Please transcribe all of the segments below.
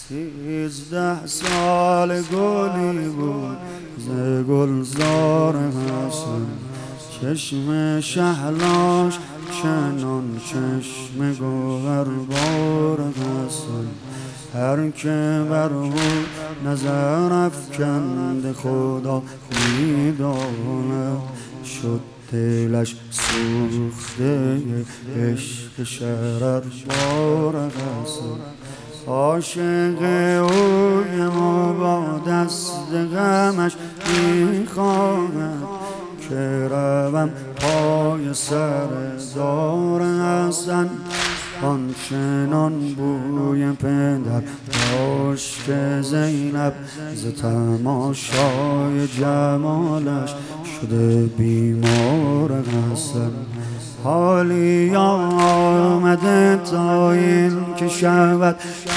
13 گلی بود ز گلزار حسن، چشم شهلاش چنان چشم گوهربار حسن. هر که بر او نظر افکند خدا می‌داند، شد دلش سوخته عشق شرربار حسن. عاشق اوی ما با دست غمش میخواهد که روم پای سر دار حسن. آنچنان بوی پدر داشت که زینب ز تماشای جمالش شده بیمار حسن. حالی آمده تا این که شود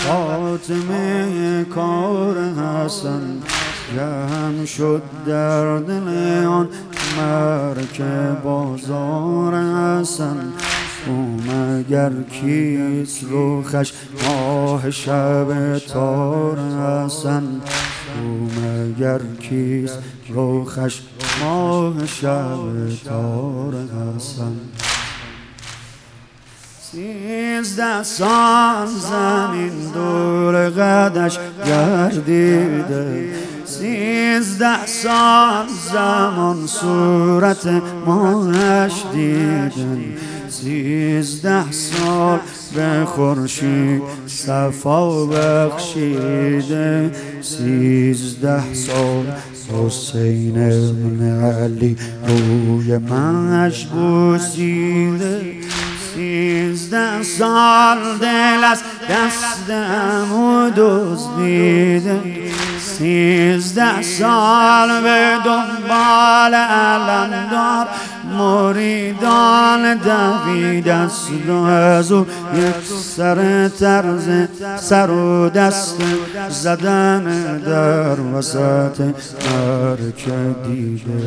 خاتمه کار حسن. جمع شد در دل آن مرکب بازار حسن. او مگر کیست رخش ماه شب تار حسن؟ او مگر کیست رخش ماه شب تار حسن؟ 13 سال زمین دور قدش گردیده، 13 سال زمان صورت ماهش دیدن، 13 سال به خورشید صفا بخشیده، 13 سال حسین ابن علی روی منش بوسیده، 13 سال دل از دست عمو دزدیده، 13 سال به دنبال علمدار مریدان دوید است و از او یک سر طرز سر و دست زدن در وسط مرکب دیده.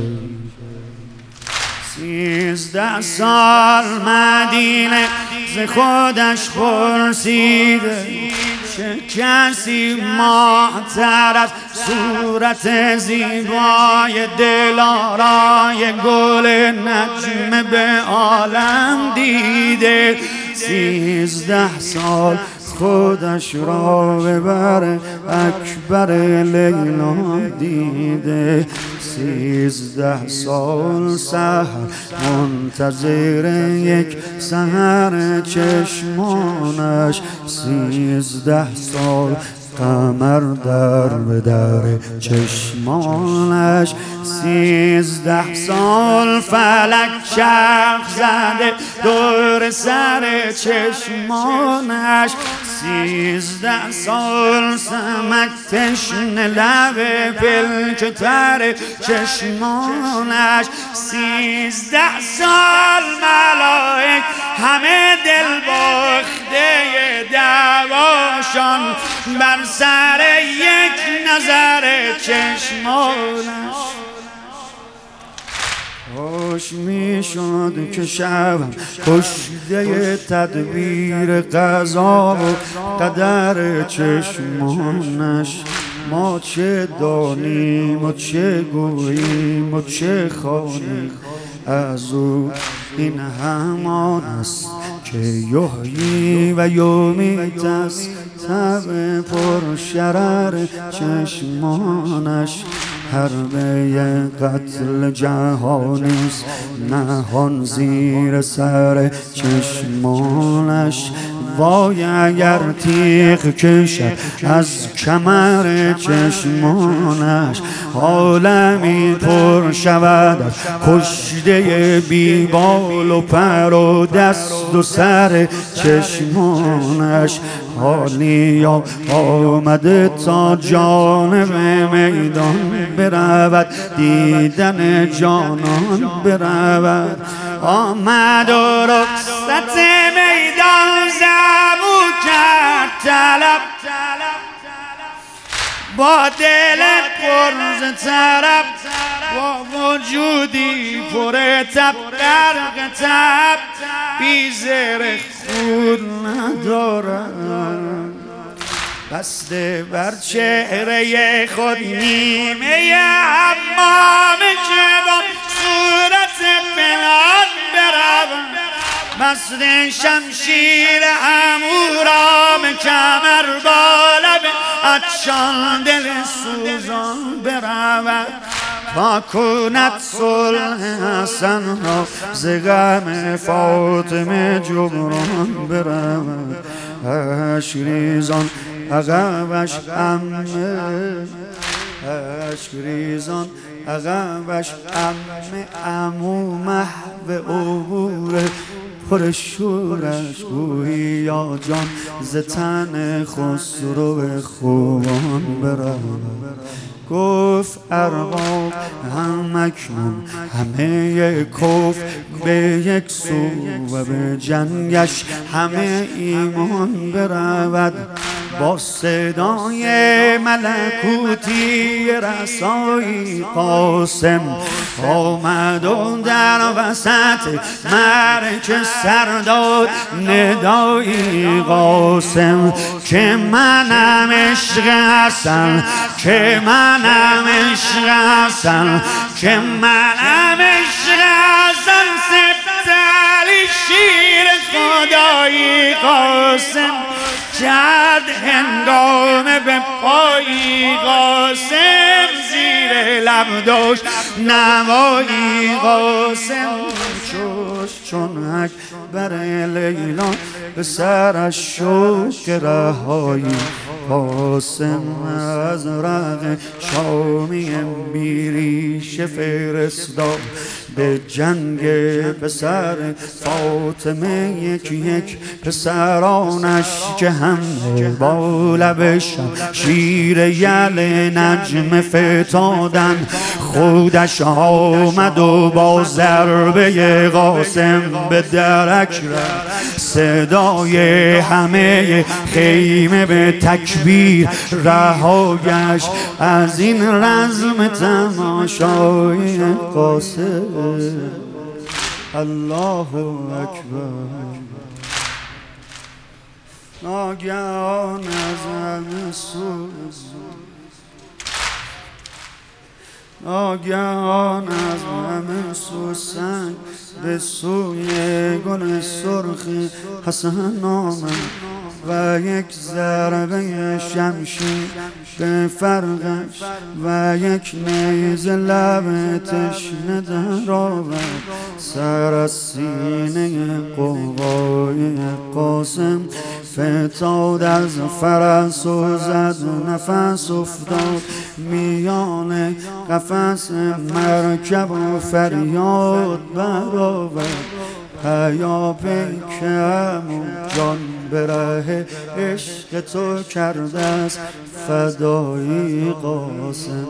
13 سال مدینه ز خودش پرسیده، چه کسی ماه‌تر از صورت زیبای دلارای گل نجم به عالم دیده. 13 سال خودش را به بر اکبر لیلا دیده، 13 سال سحر منتظر یک سحر چشمانش، 13 سال قمر در به در چشمانش، 13 سال فلک چرخ زده دور سر چشمانش، 13 سال سمک تشنه لب پلکتر چشمانش، 13 سال ملائک همه دل باخته دعواشان بر سر یک نظر چشمانش. خوش می شد که شبم کشته تدبیر قضا و قدر چشمانش. ما چه دانیم و چه گوییم و چه خوانیم، از او این همان است که یحیی و یمیت است. تب پر شرر چشمانش حربه قتل جهانیست نهان زیر سر چشمانش. وای اگر تیغ کشد از کمر چشمانش، عالمی پر شود از کشته بیبال و پر و دست و سر چشمانش. حالی آمده تا جانب میدان برود، دیدن جانان برود. آمد و رخصت میدان زبو کرد طلب، با دل پر ز طرب، با وجودی پر تب غرق تب، بی زر خود ندارد. بسته بر چهره خود نیمه حمام که با صورت فلان بروم بسته شمشیر امورام کمر بالا به عطشان دل سوزان بروم تا کند صلح حسن را ز غم فاطمه جبران برود اشک ریزان عقبش عمه اشک ریزان عقبش عمه عمو محو عبور پر شورش گویی یا جان ز تن خسرو خوبان برود گفت ارباب هم اکنون همه کفر به یک سو و به جنگش همه ایمان برود با صدای ملکوتی رسایی قاسم آمد و در وسط معرکه سر داد ندایی قاسم که منم عشق حسن که منم عشق حسن که منم عشق حسن سبت علی شیر خدایی قاسم کرد هنگامه به پایی قاسم زیر لب داشت نوایی قاسم چوش چون اکبر لیلا به سرش شوق رهایی قاسم از رق شامی بیریش فرستاد به جنگ پسر فاطمه یکی یک پسرانش که همه با لب شمشیر یل نجم فتادن خودش آمد و با ضربه قاسم به درک رفت صدای همه خیمه به تکبیر رها گشت از این رزم تماشای قاسم الله اکبر ناگهان از همه سوز ناگهان از همه سوسنگ به سوی گل سرخ حسن آمد و یک ضربه شمشیر به فرقش و یک نیزه لب تشنه در آورد سر از سینه قوقای قاسم فتاد از فرس و زد نفس افتاد میان قفس مرکب و فریاد برآورد هیا پیکم و جان به ره عشق تو کرده است فدایی قاسم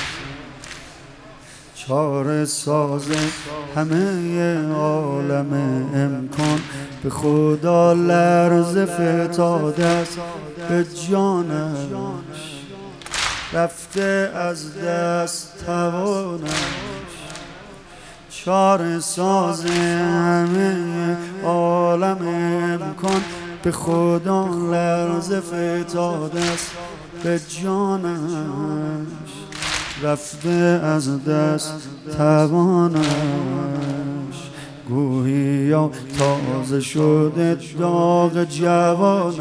چاره ساز همه عالم امکان به خدا لرز فتاده است به جانش رفته از دست توانش چاره ساز همه عالم امکان به خدا لرز فتاده است به جانش رفته از دست توانش گوییا تازه شده داغ جوانش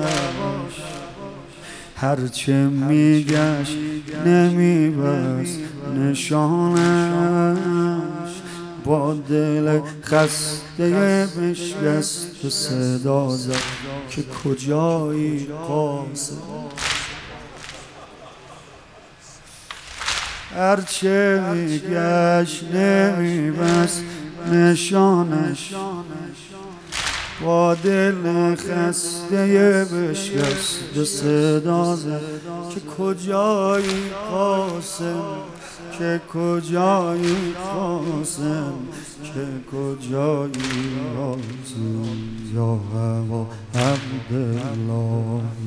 هرچه میگشت نمیبست نشانش با دل خسته بشکست و صدا زد که کجایی قاسم هرچه میگشت نمیبست نشانش با دل خسته بشکست و صدا زد که کجایی قاسم که کجایی قاسم که کجایی قاسم یا هوا عبدالله